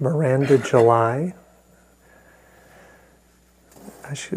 Miranda July. She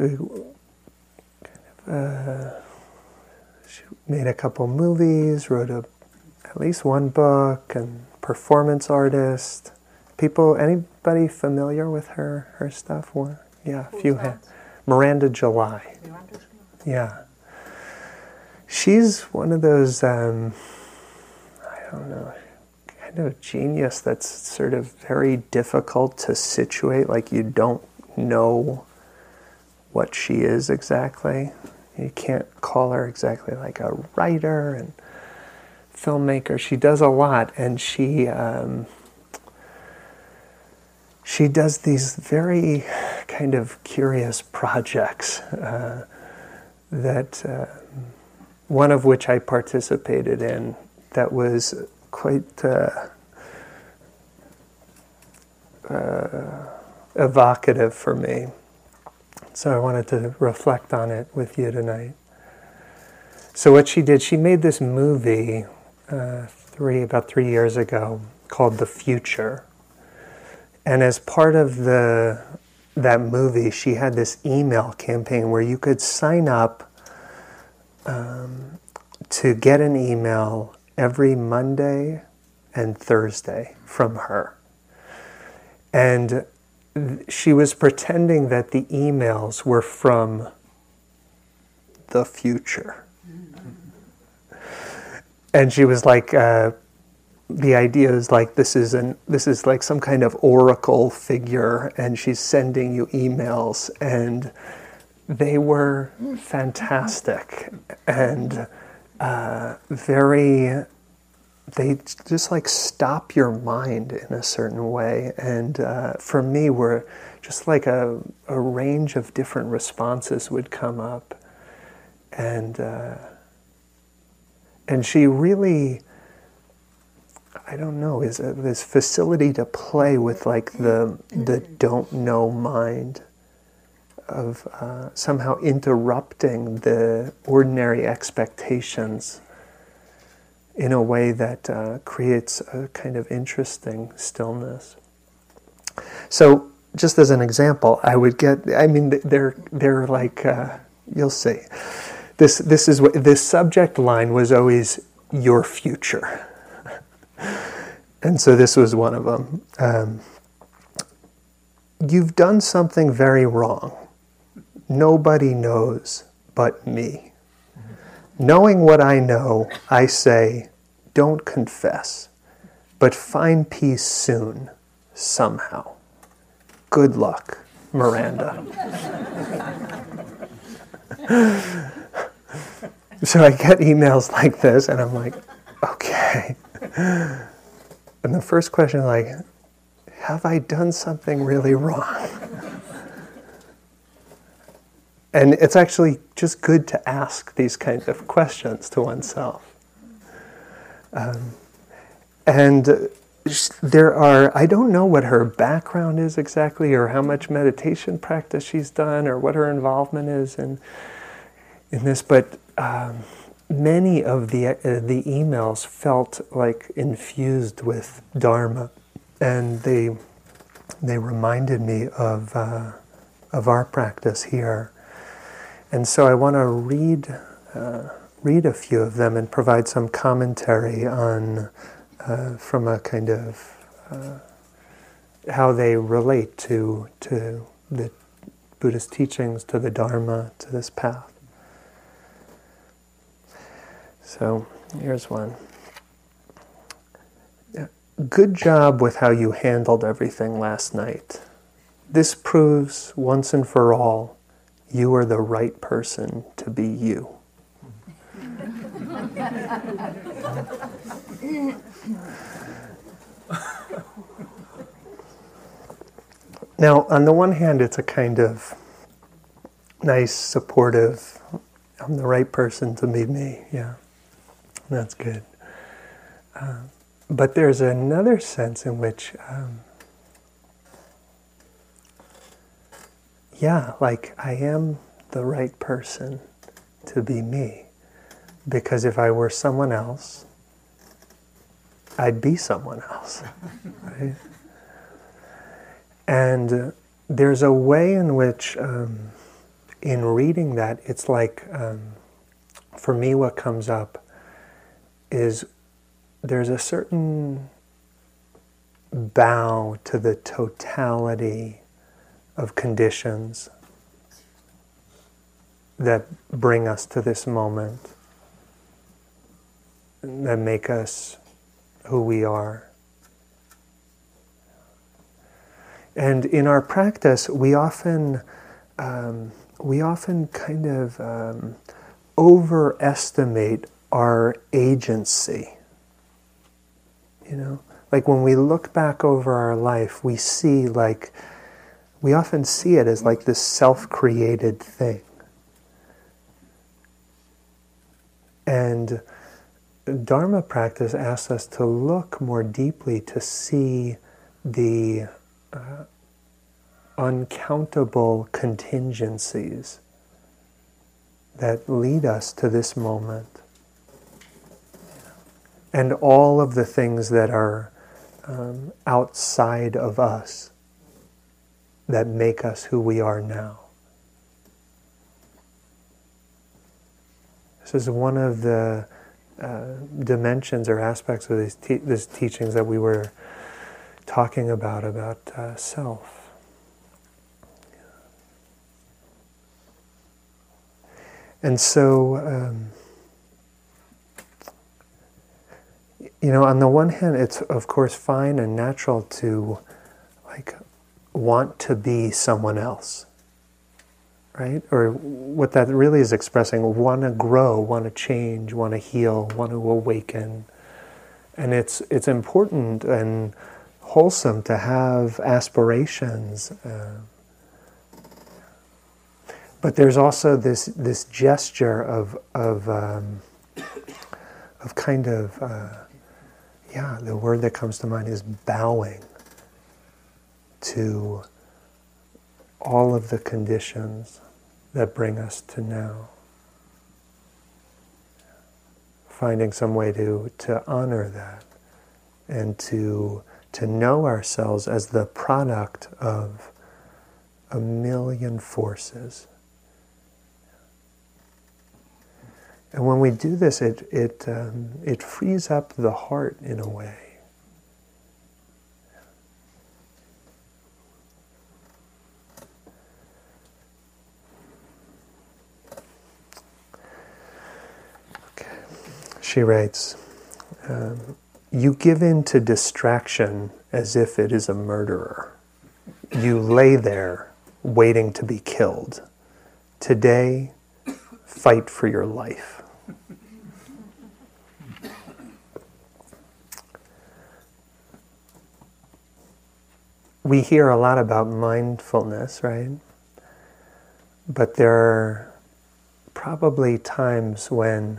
made a couple movies, wrote at least one book, and performance artist. Anybody familiar with her stuff? Yeah, a few hands. Miranda July. Yeah. She's one of those, I don't know, kind of genius that's sort of very difficult to situate, like you don't know what she is exactly. You can't call her exactly like a writer and filmmaker. She does a lot, and she does these very kind of curious projects that one of which I participated in that was quite evocative for me. So I wanted to reflect on it with you tonight. So what she did, she made this movie about 3 years ago called The Future. And as part of that movie, she had this email campaign where you could sign up to get an email every Monday and Thursday from her. And she was pretending that the emails were from the future. And she was like, the idea is like this is like some kind of oracle figure, and she's sending you emails, and they were fantastic and they just like stop your mind in a certain way, and for me were just like a range of different responses would come up, and she really, I don't know, is this facility to play with like the don't know mind of somehow interrupting the ordinary expectations in a way that creates a kind of interesting stillness. So, just as an example, they're like, you'll see. This subject line was always your future. And so this was one of them. You've done something very wrong. Nobody knows but me. Knowing what I know, I say, don't confess, but find peace soon, somehow. Good luck, Miranda. So I get emails like this, and I'm like, okay. And the first question is like, have I done something really wrong? And it's actually just good to ask these kinds of questions to oneself. And there are, I don't know what her background is exactly, or how much meditation practice she's done, or what her involvement is in this, but many of the emails felt like infused with Dharma, and they reminded me of our practice here. And so I want to read a few of them and provide some commentary on from a kind of how they relate to the Buddhist teachings, to the Dharma, to this path. So here's one. Good job with how you handled everything last night. This proves once and for all you are the right person to be you. Now, on the one hand, it's a kind of nice, supportive, I'm the right person to be me, yeah. That's good. But there's another sense in which, like I am the right person to be me. Because if I were someone else, I'd be someone else. Right? And there's a way in which, in reading that, it's like, for me what comes up is there's a certain bow to the totality of conditions that bring us to this moment, that make us who we are. And in our practice, we often kind of overestimate our agency. You know, like when we look back over our life, we often see it as like this self-created thing. And Dharma practice asks us to look more deeply to see the uncountable contingencies that lead us to this moment. And all of the things that are outside of us that make us who we are now. This is one of the dimensions or aspects of these teachings that we were talking about self. And so, on the one hand, it's of course fine and natural to want to be someone else, right? Or what that really is expressing, want to grow, want to change, want to heal, want to awaken. And it's important and wholesome to have aspirations. But there's also this gesture of kind of, the word that comes to mind is bowing to all of the conditions that bring us to now. Finding some way to honor that and to know ourselves as the product of a million forces. And when we do this, it frees up the heart in a way. Okay. She writes, you give in to distraction as if it is a murderer. You lay there waiting to be killed. Today, fight for your life. We hear a lot about mindfulness, right? But there are probably times when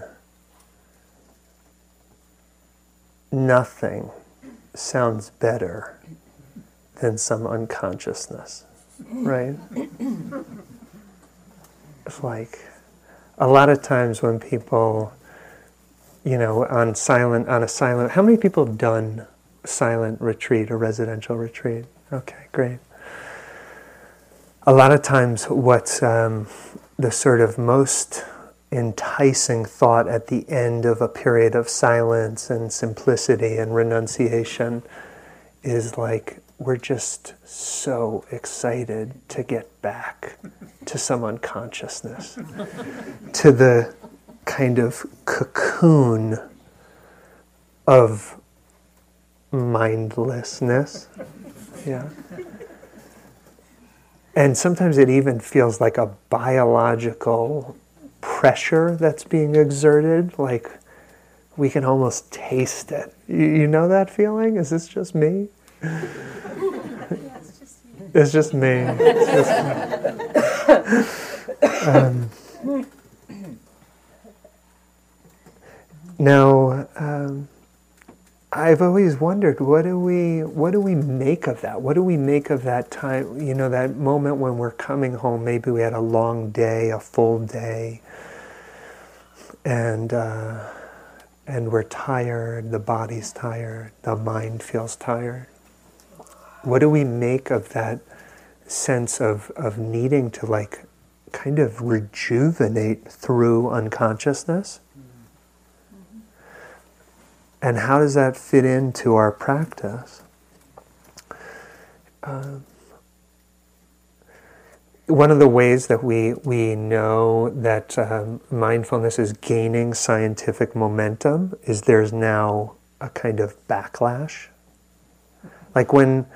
nothing sounds better than some unconsciousness, right? It's like a lot of times when people, on a silent, how many people have done silent retreat or residential retreat? Okay, great. A lot of times what's the sort of most enticing thought at the end of a period of silence and simplicity and renunciation is like, we're just so excited to get back to some unconsciousness, to the kind of cocoon of mindlessness. Yeah. And sometimes it even feels like a biological pressure that's being exerted, like we can almost taste it. You know that feeling? Is this just me? Yeah, it's just you. It's just me. Now, I've always wondered, what do we make of that? What do we make of that time? That moment when we're coming home. Maybe we had a long day, a full day, and we're tired. The body's tired. The mind feels tired. what do we make of that sense of needing to like kind of rejuvenate through unconsciousness? And how does that fit into our practice? One of the ways that we know that mindfulness is gaining scientific momentum is there's now a kind of backlash. Like when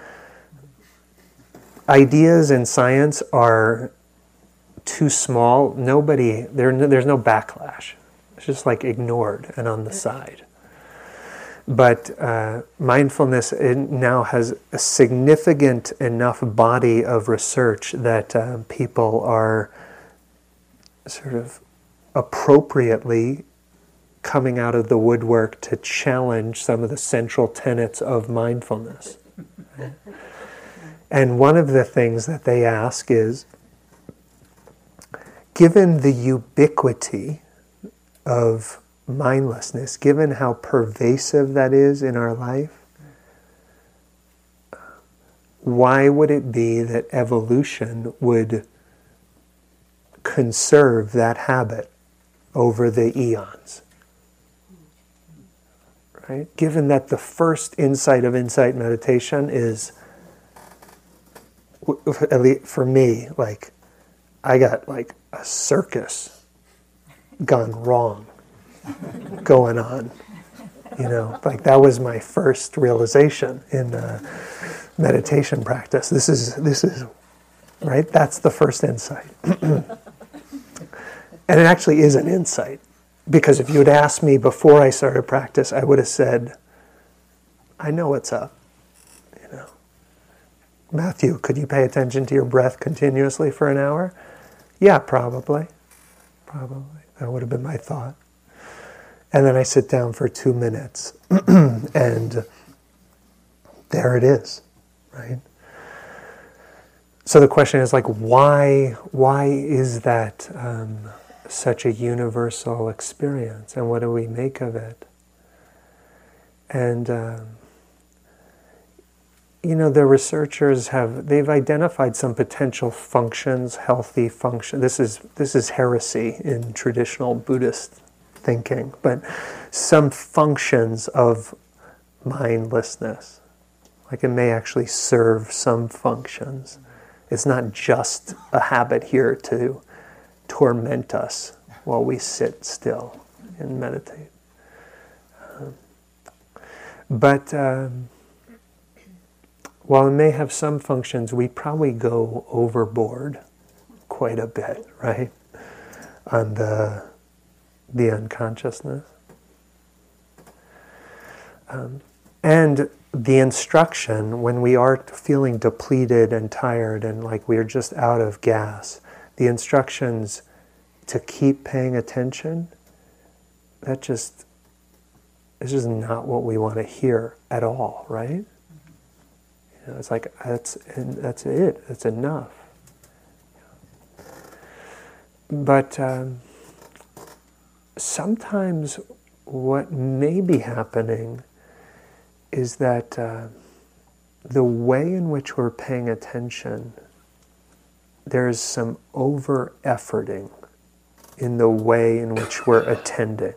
ideas in science are too small, there's no backlash. It's just like ignored and on the side. But mindfulness now has a significant enough body of research that people are sort of appropriately coming out of the woodwork to challenge some of the central tenets of mindfulness. And one of the things that they ask is, given the ubiquity of mindlessness, given how pervasive that is in our life, why would it be that evolution would conserve that habit over the eons? Right? Given that the first insight of insight meditation is, at least for me, like I got like a circus gone wrong going on, like that was my first realization in meditation practice. This is right. That's the first insight, and it actually is an insight, because if you had asked me before I started practice, I would have said, "I know what's up." Matthew, could you pay attention to your breath continuously for an hour? Yeah, probably. That would have been my thought. And then I sit down for 2 minutes, and there it is, right? So the question is like, why is that such a universal experience, and what do we make of it? And the researchers they've identified some potential functions, healthy function. This is heresy in traditional Buddhist thinking, but some functions of mindlessness. Like it may actually serve some functions. It's not just a habit here to torment us while we sit still and meditate. But while it may have some functions, we probably go overboard quite a bit, right? On the unconsciousness. And the instruction, when we are feeling depleted and tired and like we're just out of gas, the instructions to keep paying attention, it's just not what we want to hear at all, right? It's like, that's it. That's enough. But sometimes what may be happening is that the way in which we're paying attention, there's some over-efforting in the way in which we're attending.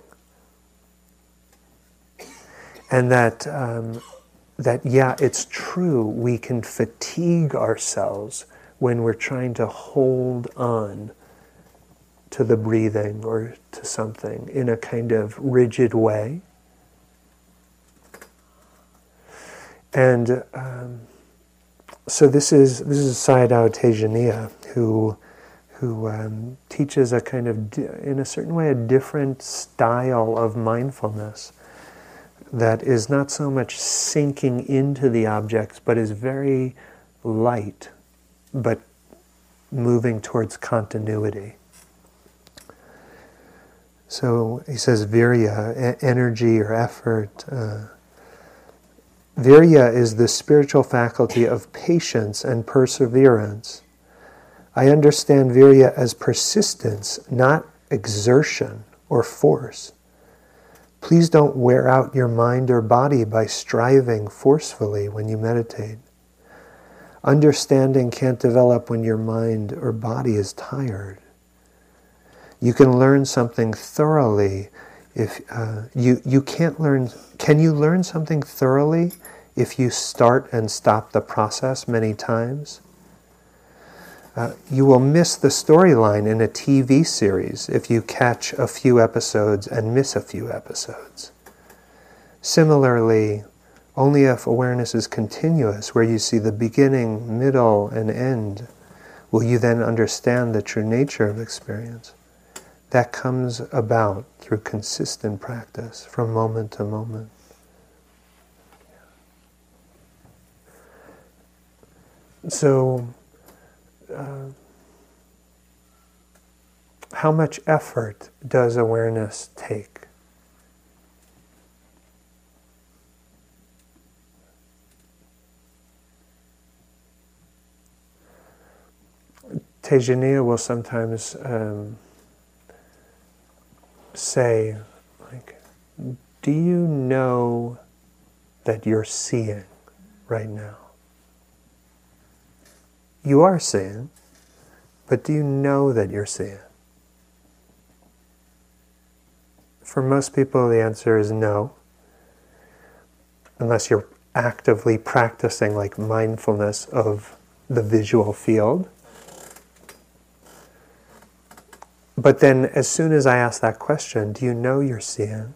And that it's true, we can fatigue ourselves when we're trying to hold on to the breathing or to something in a kind of rigid way. And so this is Sayadaw Tejaniya, who teaches a kind of, in a certain way, a different style of mindfulness that is not so much sinking into the objects, but is very light, but moving towards continuity. So he says virya, energy or effort. Virya is the spiritual faculty of patience and perseverance. I understand virya as persistence, not exertion or force. Please don't wear out your mind or body by striving forcefully when you meditate. Understanding can't develop when your mind or body is tired. You can learn something thoroughly if you can't learn. Can you learn something thoroughly if you start and stop the process many times? You will miss the storyline in a TV series if you catch a few episodes and miss a few episodes. Similarly, only if awareness is continuous, where you see the beginning, middle, and end, will you then understand the true nature of experience. That comes about through consistent practice from moment to moment. So, how much effort does awareness take? Tejaniya will sometimes say, like, do you know that you're seeing right now? You are seeing, but do you know that you're seeing? For most people, the answer is no, unless you're actively practicing like mindfulness of the visual field. But then as soon as I ask that question, do you know you're seeing?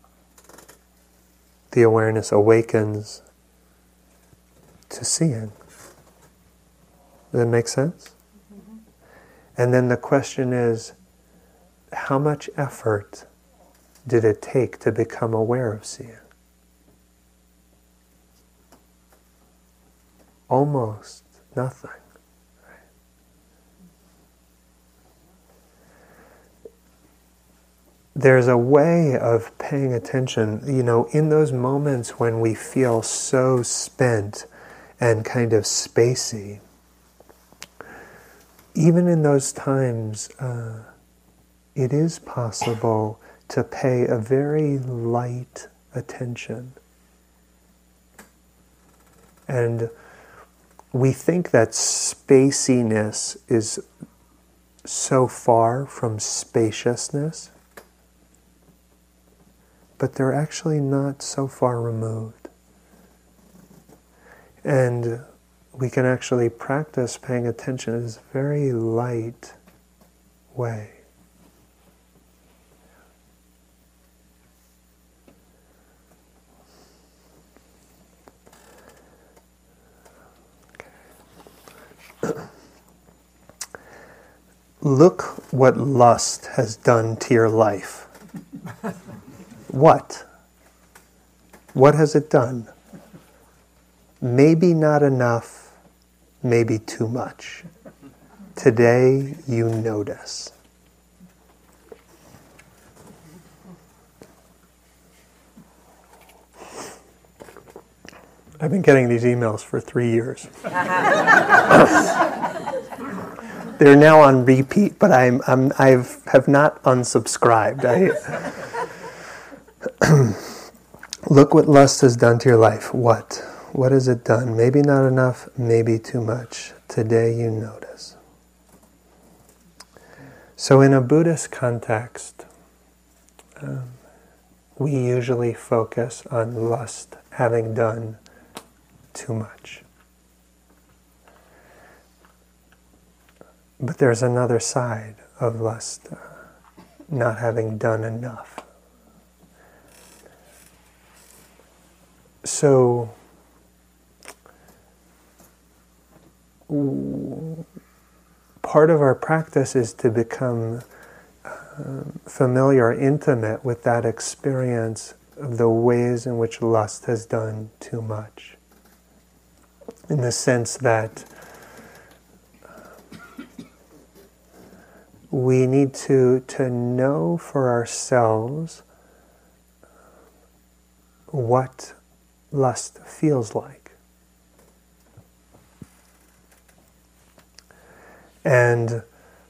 The awareness awakens to seeing. Does that make sense? Mm-hmm. And then the question is, how much effort did it take to become aware of seeing? Almost nothing. There's a way of paying attention, in those moments when we feel so spent and kind of spacey. Even in those times, it is possible to pay a very light attention. And we think that spaciness is so far from spaciousness, but they're actually not so far removed. And we can actually practice paying attention in this very light way. Look what lust has done to your life. What? What has it done? Maybe not enough, maybe too much. Today you notice. I've been getting these emails for 3 years. They're now on repeat, but I have not unsubscribed. Look what lust has done to your life. What? What has it done? Maybe not enough, maybe too much. Today you notice. So in a Buddhist context, we usually focus on lust having done too much. But there's another side of lust, not having done enough. So, part of our practice is to become familiar or intimate with that experience of the ways in which lust has done too much. In the sense that we need to know for ourselves what lust feels like. And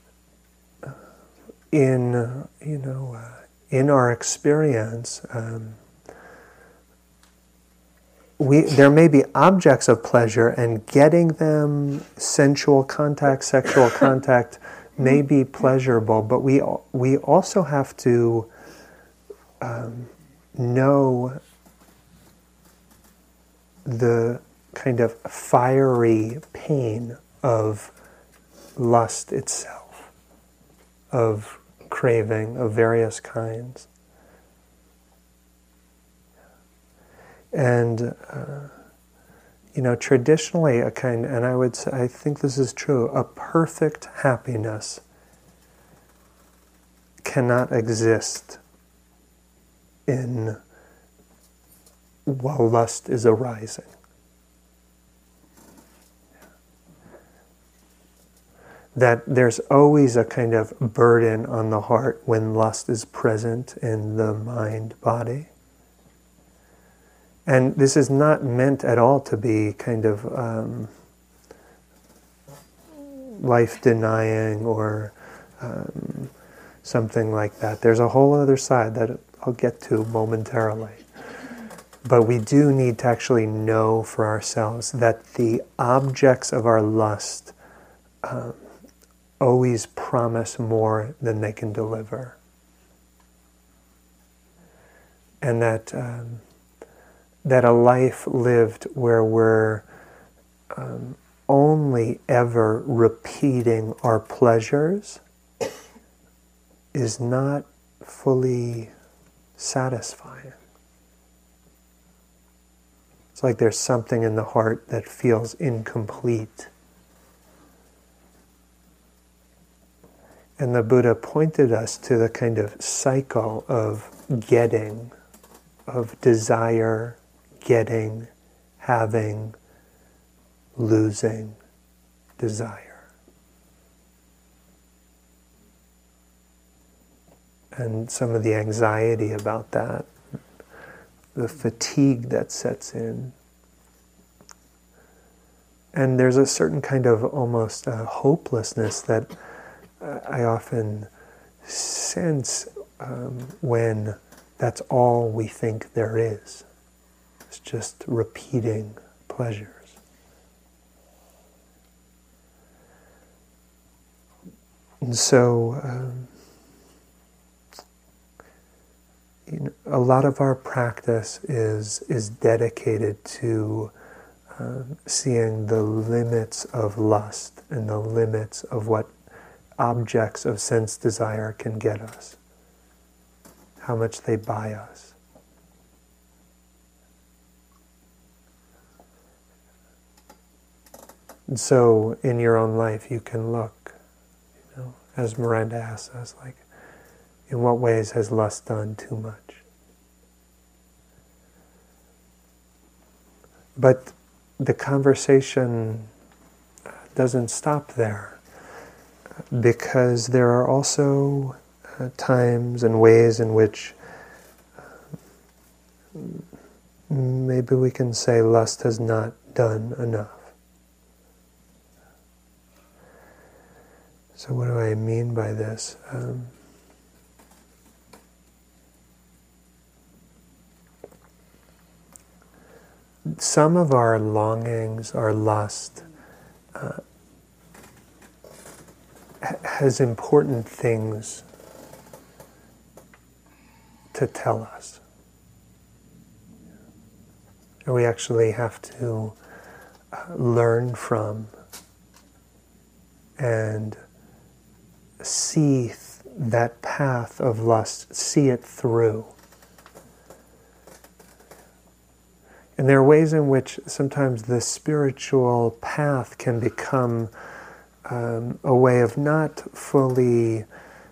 in our experience, there may be objects of pleasure, and getting them, sensual contact, sexual contact, may be pleasurable, but we also have to know the kind of fiery pain of lust itself, of craving of various kinds. And traditionally and I would say, I think this is true, a perfect happiness cannot exist while lust is arising. That there's always a kind of burden on the heart when lust is present in the mind, body. And this is not meant at all to be kind of life-denying or something like that. There's a whole other side that I'll get to momentarily. But we do need to actually know for ourselves that the objects of our lust always promise more than they can deliver. And that a life lived where we're only ever repeating our pleasures is not fully satisfying. It's like there's something in the heart that feels incomplete. And the Buddha pointed us to the kind of cycle of getting, of desire, getting, having, losing, desire. And some of the anxiety about that, the fatigue that sets in. And there's a certain kind of almost hopelessness that I often sense when that's all we think there is. It's just repeating pleasures. And so a lot of our practice is dedicated to seeing the limits of lust and the limits of what objects of sense desire can get us, how much they buy us. And so in your own life you can look, as Miranda asks us, like, in what ways has lust done too much? But the conversation doesn't stop there, because there are also times and ways in which maybe we can say lust has not done enough. So what do I mean by this? Some of our longings, our lust, has important things to tell us. And we actually have to learn from and see that path of lust, see it through. And there are ways in which sometimes the spiritual path can become a way of not fully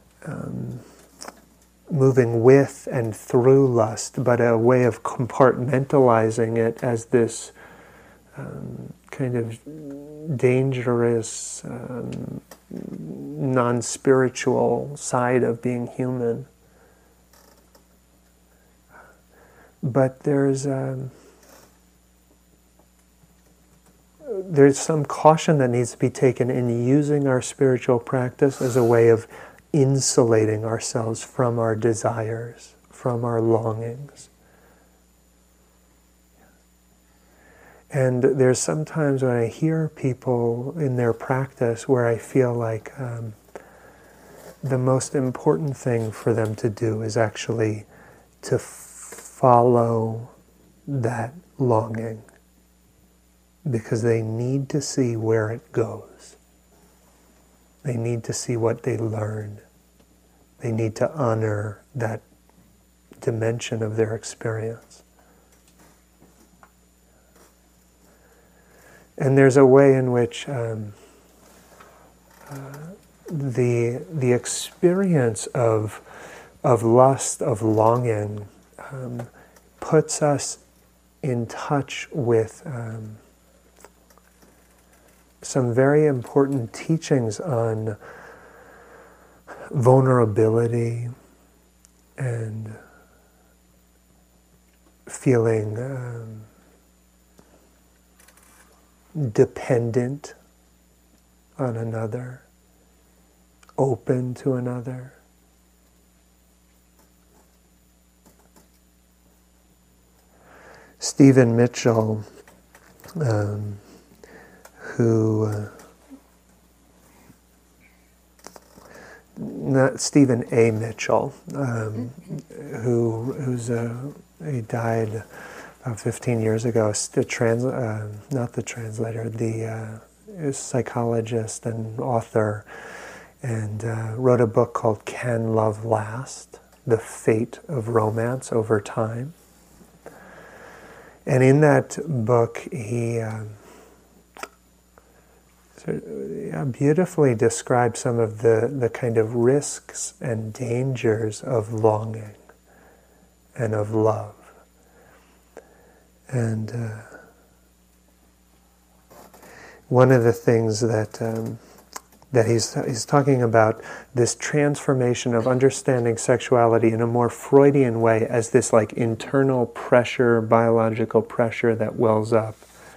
moving with and through lust, but a way of compartmentalizing it as this kind of dangerous, non-spiritual side of being human. But there's some caution that needs to be taken in using our spiritual practice as a way of insulating ourselves from our desires, from our longings. And there's sometimes when I hear people in their practice where I feel like the most important thing for them to do is actually to follow that longing, because they need to see where it goes. They need to see what they learn. They need to honor that dimension of their experience. And there's a way in which the experience of lust, of longing, puts us in touch with some very important teachings on vulnerability and feeling dependent on another, open to another. Stephen Mitchell, not Stephen A. Mitchell, he died about 15 years ago. Not the translator, the psychologist and author, and wrote a book called "Can Love Last? The Fate of Romance Over Time." And in that book, he beautifully describes some of the kind of risks and dangers of longing and of love. And one of the things that he's talking about, this transformation of understanding sexuality in a more Freudian way as this like internal pressure, biological pressure that wells up,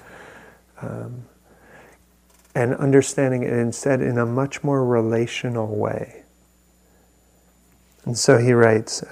and understanding it instead in a much more relational way. And so he writes,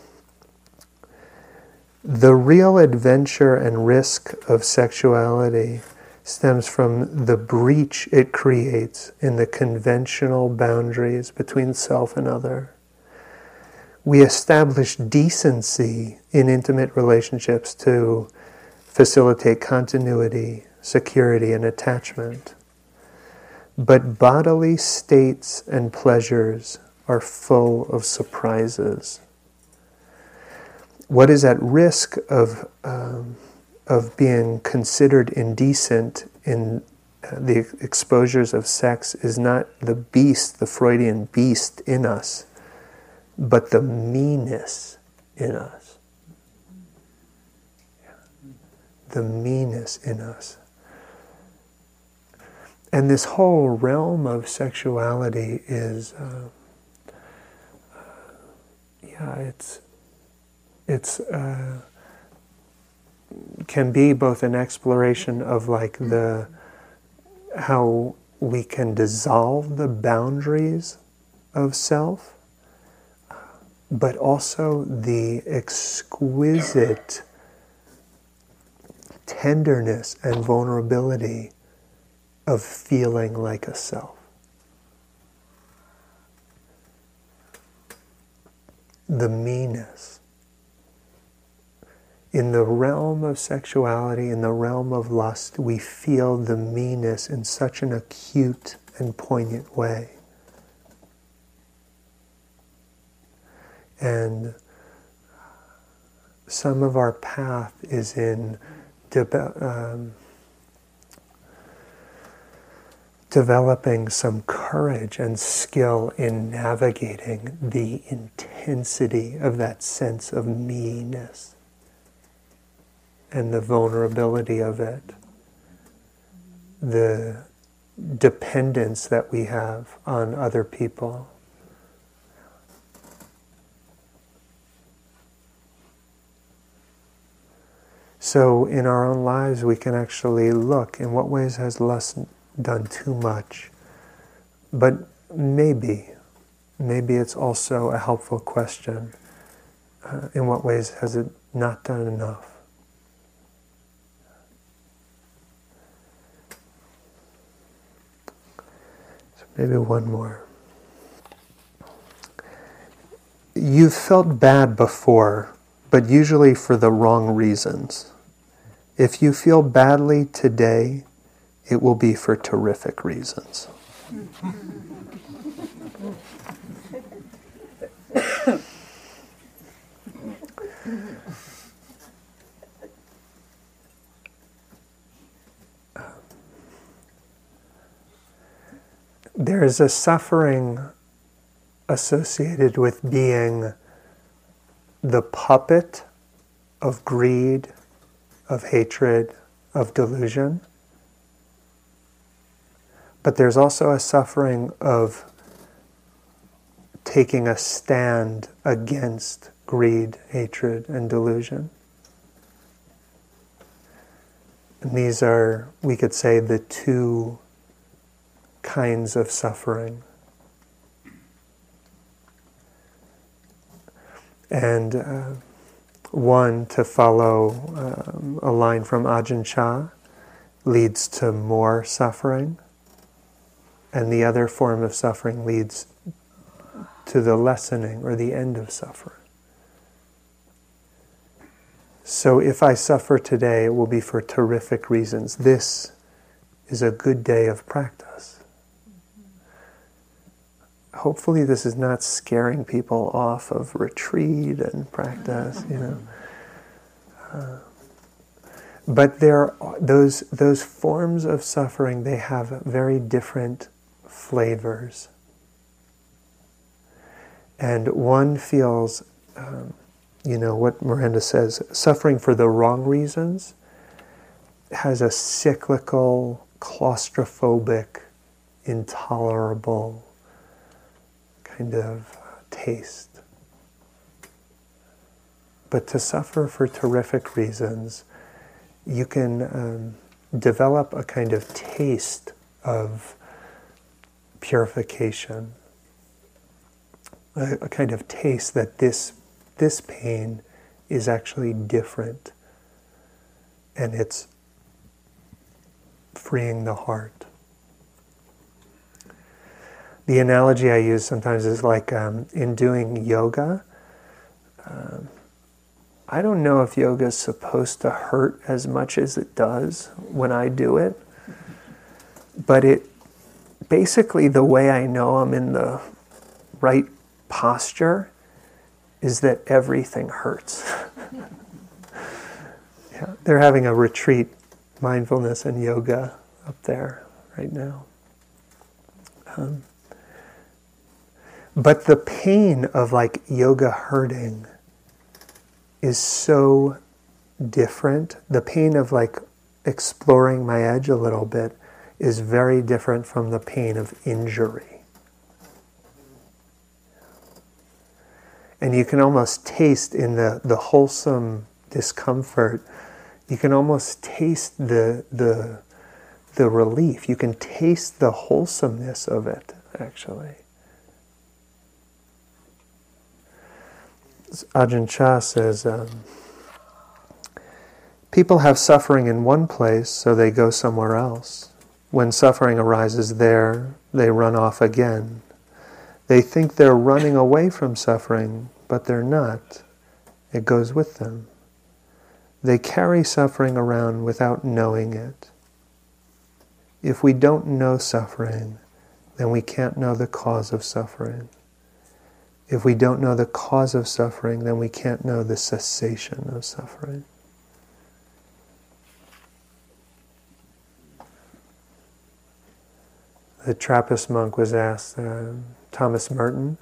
the real adventure and risk of sexuality stems from the breach it creates in the conventional boundaries between self and other. We establish decency in intimate relationships to facilitate continuity, security, and attachment. But bodily states and pleasures are full of surprises. What is at risk of being considered indecent in the exposures of sex is not the beast, the Freudian beast in us, but the meanness in us. The meanness in us. And this whole realm of sexuality is, it's can be both an exploration of like how we can dissolve the boundaries of self, but also the exquisite tenderness and vulnerability of feeling like a self. The meanness. In the realm of sexuality, in the realm of lust, we feel the meanness in such an acute and poignant way. And some of our path is in developing some courage and skill in navigating the intensity of that sense of meanness and the vulnerability of it, the dependence that we have on other people. So in our own lives we can actually look, in what ways has lust done too much? But maybe it's also a helpful question. In what ways has it not done enough? Maybe one more. You've felt bad before, but usually for the wrong reasons. If you feel badly today, it will be for terrific reasons. There is a suffering associated with being the puppet of greed, of hatred, of delusion. But there's also a suffering of taking a stand against greed, hatred, and delusion. And these are, we could say, the two kinds of suffering. And one, to follow a line from Ajahn Chah, leads to more suffering, and the other form of suffering leads to the lessening or the end of suffering. So if I suffer today, it will be for terrific reasons. This is a good day of practice. Hopefully this is not scaring people off of retreat and practice, But there are those forms of suffering, they have very different flavors. And one feels, what Miranda says, suffering for the wrong reasons has a cyclical, claustrophobic, intolerable kind of taste. But to suffer for terrific reasons, you can develop a kind of taste of purification, a kind of taste that this pain is actually different, and it's freeing the heart. The analogy I use sometimes is like in doing yoga. I don't know if yoga is supposed to hurt as much as it does when I do it, but it basically, the way I know I'm in the right posture is that everything hurts. Yeah, they're having a retreat, mindfulness and yoga up there right now. But the pain of like yoga hurting is so different. The pain of like exploring my edge a little bit is very different from the pain of injury. And you can almost taste in the wholesome discomfort, you can almost taste the relief. You can taste the wholesomeness of it, actually. Ajahn Chah says, people have suffering in one place, so they go somewhere else. When suffering arises there, they run off again. They think they're running away from suffering, but they're not. It goes with them. They carry suffering around without knowing it. If we don't know suffering, then we can't know the cause of suffering. If we don't know the cause of suffering, then we can't know the cessation of suffering. The Trappist monk was asked, Thomas Merton,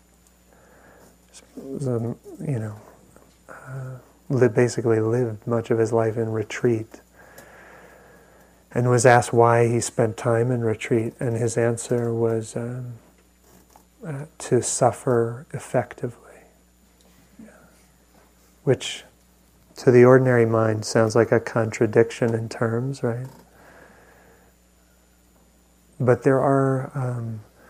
basically lived much of his life in retreat, and was asked why he spent time in retreat, and his answer was to suffer effectively, which to the ordinary mind sounds like a contradiction in terms, right? But there are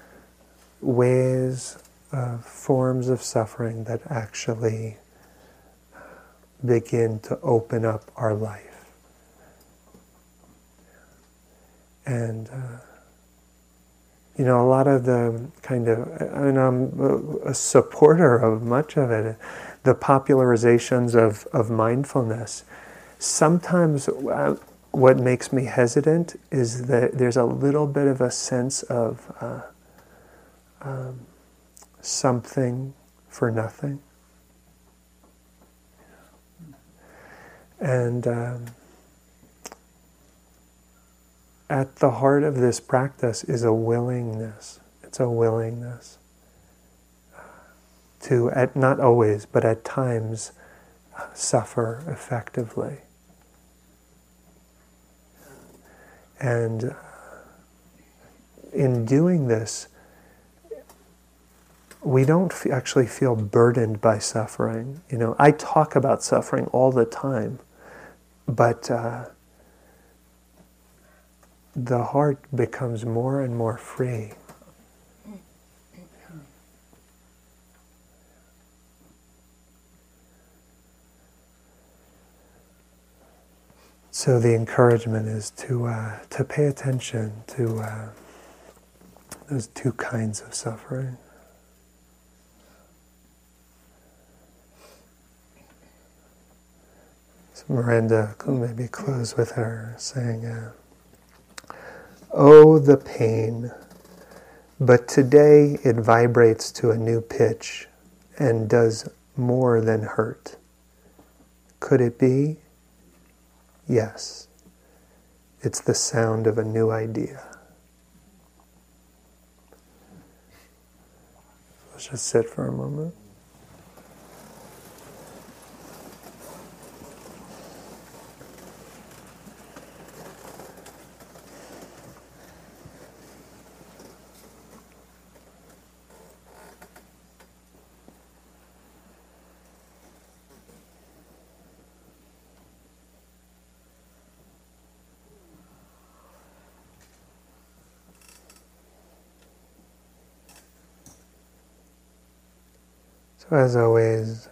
ways, forms of suffering that actually begin to open up our life. And A lot of the kind of, I'm a supporter of much of it, the popularizations of mindfulness. Sometimes what makes me hesitant is that there's a little bit of a sense of something for nothing. And at the heart of this practice is a willingness. It's a willingness to, not always, but at times, suffer effectively. And in doing this, we don't actually feel burdened by suffering. I talk about suffering all the time, but the heart becomes more and more free. So the encouragement is to pay attention to those two kinds of suffering. So Miranda, maybe close with her saying, "Oh, the pain, but today it vibrates to a new pitch and does more than hurt. Could it be? Yes. It's the sound of a new idea." Let's just sit for a moment. So as always,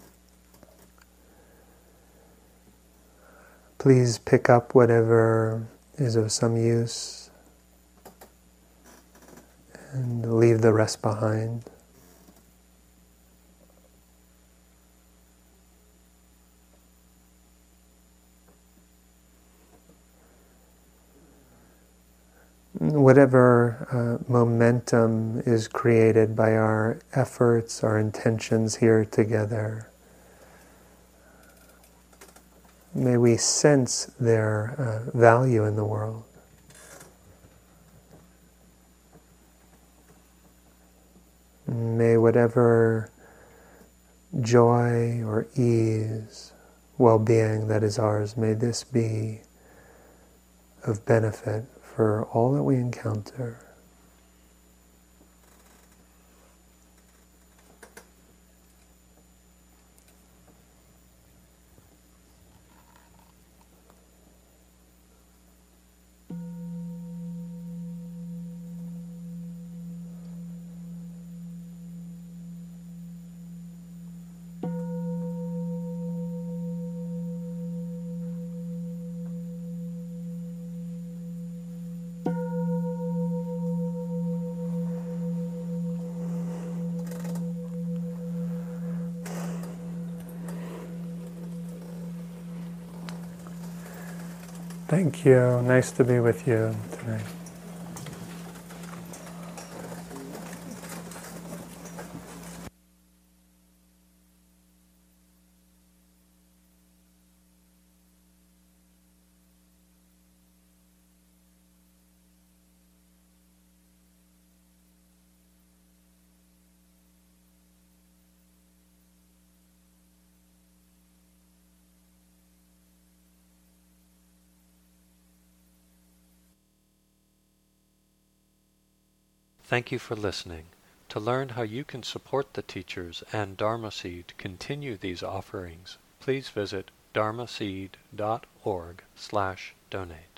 please pick up whatever is of some use and leave the rest behind. Whatever momentum is created by our efforts, our intentions here together, may we sense their value in the world. May whatever joy or ease, well-being that is ours, may this be of benefit for all that we encounter. Thank you. Nice to be with you tonight. Thank you for listening. To learn how you can support the teachers and Dharma Seed continue these offerings, please visit dharmaseed.org/donate.